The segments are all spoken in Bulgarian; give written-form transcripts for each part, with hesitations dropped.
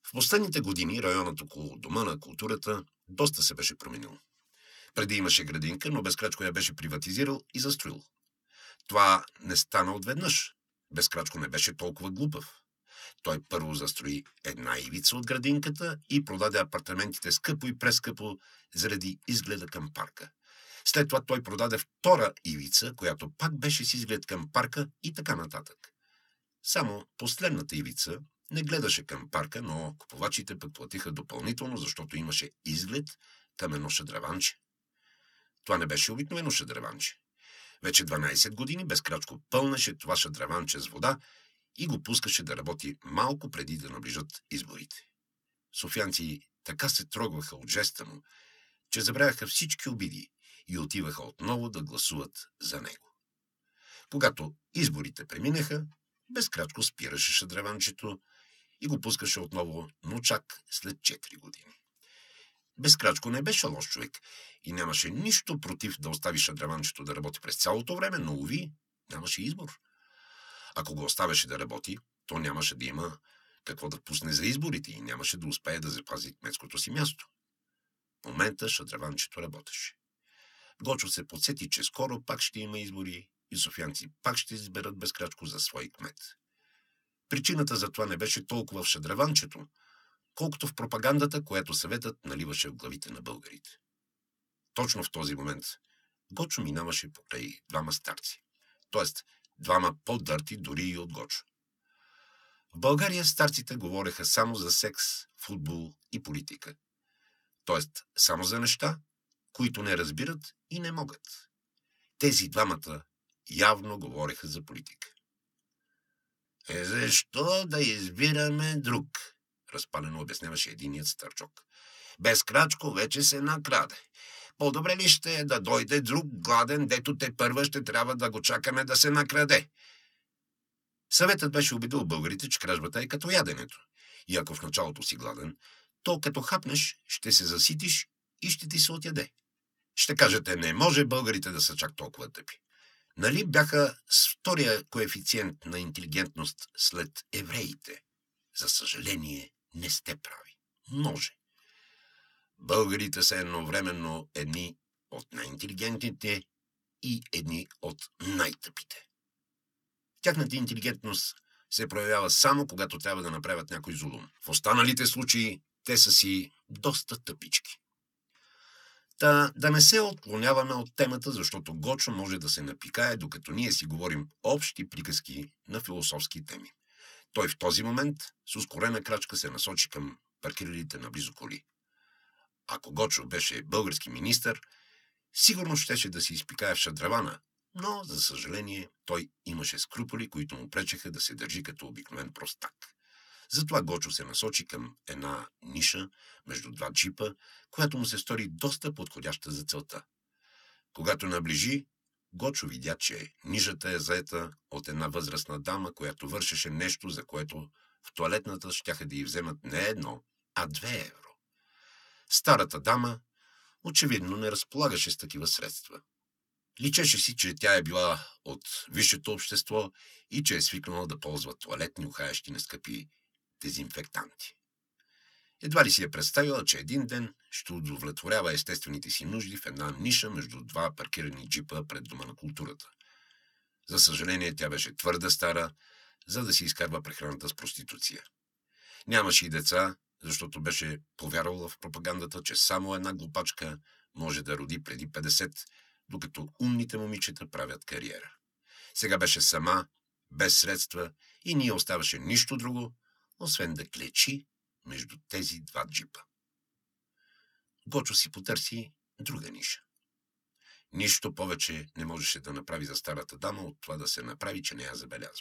В последните години районът около Дома на културата доста се беше променил. Преди имаше градинка, но Безкрачко я беше приватизирал и застроил. Това не стана отведнъж. Безкрачко не беше толкова глупав. Той първо застрои една ивица от градинката и продаде апартаментите скъпо и прескъпо заради изгледа към парка. След това той продаде втора ивица, която пак беше с изглед към парка и така нататък. Само последната ивица не гледаше към парка, но купувачите пък платиха допълнително, защото имаше изглед към едно шадраванче. Това не беше обикновено шадраванче. Вече 12 години Безкрачко пълнеше това шадраванче с вода и го пускаше да работи малко преди да наближат изборите. Софиянци така се трогваха от жеста му, че забравяха всички обиди и отиваха отново да гласуват за него. Когато изборите преминеха, Безкрачко спираше шадраванчето и го пускаше отново, но чак след 4 години. Безкрачко не беше лош човек и нямаше нищо против да остави шадраванчето да работи през цялото време, но уви, нямаше избор. Ако го оставяше да работи, то нямаше да има какво да пусне за изборите и нямаше да успее да запази кметското си място. В момента шадраванчето работеше. Гочо се подсети, че скоро пак ще има избори и софиянци пак ще изберат Безкрачко за свой кмет. Причината за това не беше толкова в шадраванчето, колкото в пропагандата, която съветът наливаше в главите на българите. Точно в този момент Гочо минаваше покрай двама старци, т.е. двама по-дърти дори и от Гочо. В България старците говореха само за секс, футбол и политика, т.е. само за неща, които не разбират и не могат. Тези двамата явно говореха за политика. Защо да избираме друг? Разпалено обясняваше единият старчок. Безкрачко вече се накраде. По-добре ли ще е да дойде друг гладен, дето те първа ще трябва да го чакаме да се накраде? Съветът беше убедил българите, че кражбата е като яденето. И ако в началото си гладен, то като хапнеш, ще се заситиш и ще ти се отяде. Ще кажете, не може българите да са чак толкова тъпи. Нали бяха с втория коефициент на интелигентност след евреите? За съжаление, не сте прави. Може. Българите са едновременно едни от най-интелигентните и едни от най-тъпите. Тяхната интелигентност се проявява само когато трябва да направят някой зулум. В останалите случаи те са си доста тъпички. Да не се отклоняваме от темата, защото Гочо може да се напикае, докато ние си говорим общи приказки на философски теми. Той в този момент с ускорена крачка се насочи към паркиралите наблизо коли. Ако Гочо беше български министър, сигурно щеше да се изпикае в шадравана, но, за съжаление, той имаше скрупули, които му пречеха да се държи като обикновен простак. Затова Гочо се насочи към една ниша между два джипа, която му се стори доста подходяща за целта. Когато наближи, Гочо видя, че нишата е заета от една възрастна дама, която вършеше нещо, за което в тоалетната щяха да й вземат не 1, а 2 евро. Старата дама очевидно не разполагаше с такива средства. Личеше си, че тя е била от висшето общество и че е свикнала да ползва тоалетни, ухаещи на скъпи дезинфектанти. Едва ли си е представила, че един ден ще удовлетворява естествените си нужди в една ниша между два паркирани джипа пред Дома на културата. За съжаление, тя беше твърде стара, за да си изкарва прехраната с проституция. Нямаше и деца, защото беше повярвала в пропагандата, че само една глупачка може да роди преди 50, докато умните момичета правят кариера. Сега беше сама, без средства и не оставаше нищо друго, освен да клечи между тези два джипа. Гочо си потърси друга ниша. Нищо повече не можеше да направи за старата дама от това да се направи, че не я забелязва.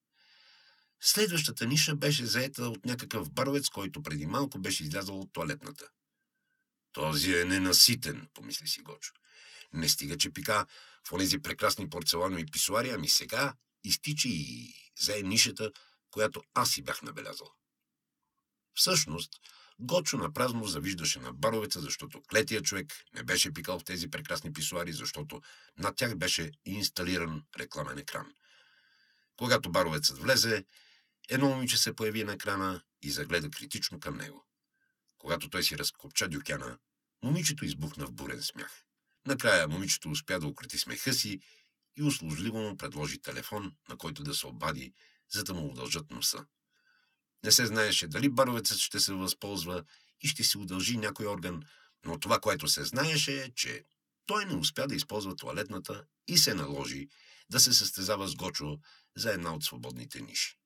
Следващата ниша беше заета от някакъв баровец, който преди малко беше излязъл от тоалетната. Този е ненаситен, помисли си Гочо. Не стига, че пика в онези прекрасни порцеланови писуари, ами сега изтича и зае нишата, която аз си бях набелязал. Всъщност, Гочо напразно завиждаше на баровеца, защото клетия човек не беше пикал в тези прекрасни писуари, защото над тях беше инсталиран рекламен екран. Когато баровецът влезе, едно момиче се появи на екрана и загледа критично към него. Когато той си разкопча дюкяна, момичето избухна в бурен смях. Накрая момичето успя да укроти смеха си и услужливо му предложи телефон, на който да се обади, за да му удължат носа. Не се знаеше дали баровецът ще се възползва и ще си удължи някой орган, но това, което се знаеше, е, че той не успя да използва тоалетната и се наложи да се състезава с Гочо за една от свободните ниши.